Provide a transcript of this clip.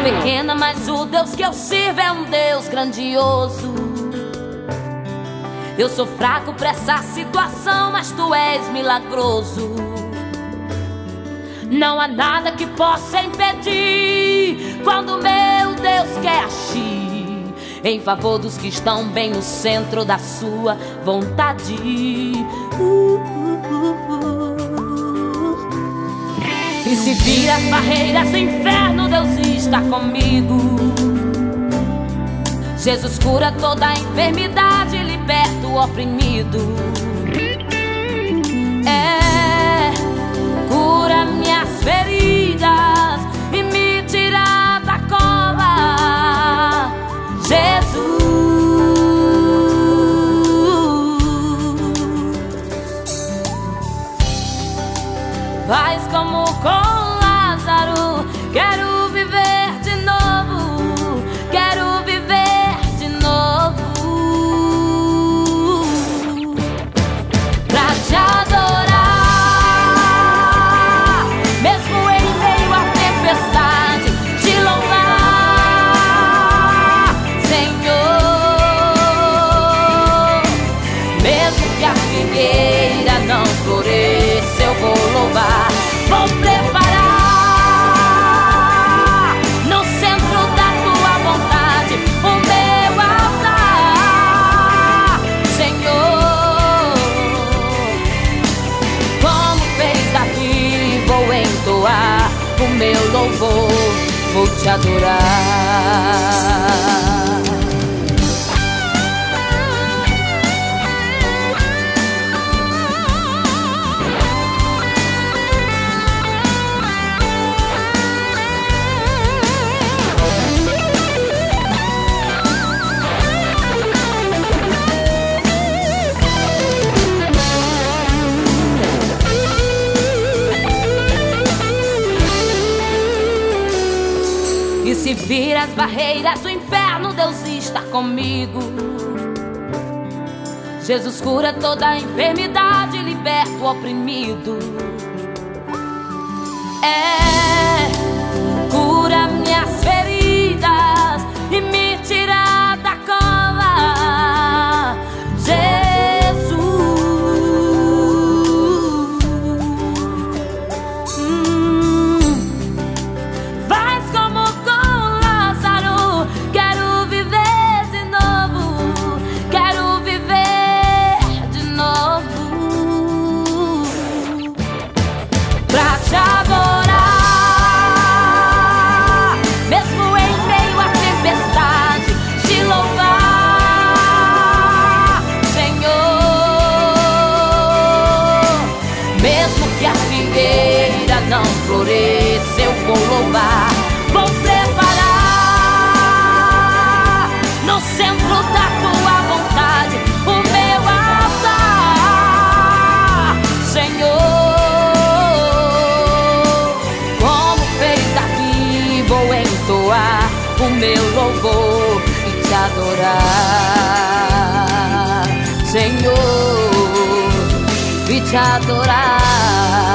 pequena, mas o Deus que eu sirvo é um Deus grandioso. Eu sou fraco pra essa situação, mas tu és milagroso. Não há nada que possa impedir quando meu Deus quer agir em favor dos que estão bem no centro da sua vontade. E se vir as barreiras do inferno, Deus está comigo. Jesus cura toda a enfermidade, liberta o oprimido. Cura minhas feridas e me tira da cova. Jesus, faz como com Lázaro. Quero viver de novo, quero viver de novo, pra te adorar, mesmo em meio à tempestade, te louvar, Senhor. Mesmo que a figueira não floresça, eu vou louvar. Vou preparar no centro da tua vontade o meu altar, Senhor. Como fez Davi, vou entoar o meu louvor, vou te adorar. E se vir as barreiras do inferno, Deus está comigo. Jesus cura toda a enfermidade, liberta o oprimido. Cura minhas feridas e me tira da cova, Jesus. Faz como com Lázaro. Quero viver de novo, quero viver de novo, pra te adorar, mesmo em meio à tempestade, te louvar, Senhor. Mesmo que a figueira não floresça, eu vou louvar. Vou preparar no centro da tua vontade o meu altar, Senhor. Como fez Davi, vou entoar o meu louvor e te adorar, Senhor, e te adorar.